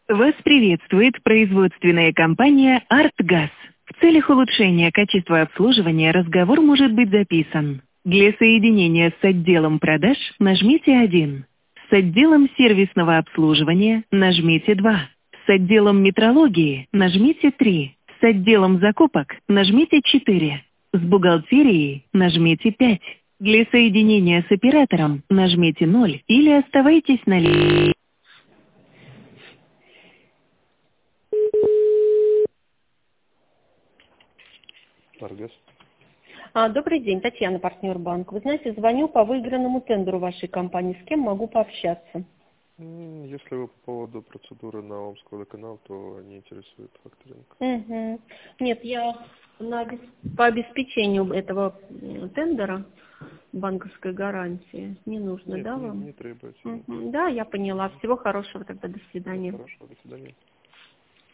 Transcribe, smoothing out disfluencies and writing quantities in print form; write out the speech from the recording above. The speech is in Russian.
Вас приветствует производственная компания «Артгаз». В целях улучшения качества обслуживания разговор может быть записан. Для соединения с отделом продаж нажмите 1. С отделом сервисного обслуживания нажмите 2. С отделом метрологии нажмите 3. С отделом закупок нажмите 4. С бухгалтерией нажмите 5. Для соединения с оператором нажмите 0 или оставайтесь на линии. Аргас. Добрый день, Татьяна, партнер банка. Вы знаете, звоню по выигранному тендеру вашей компании. С кем могу пообщаться? Если вы по поводу процедуры на Омский водоканал, то не интересует факторинг. Угу. Нет, я по обеспечению этого тендера банковской гарантии. Не нужно, Нет, да, вам? не требуется. Угу. Да, я поняла. Всего хорошего тогда. До свидания. Хорошо, до свидания.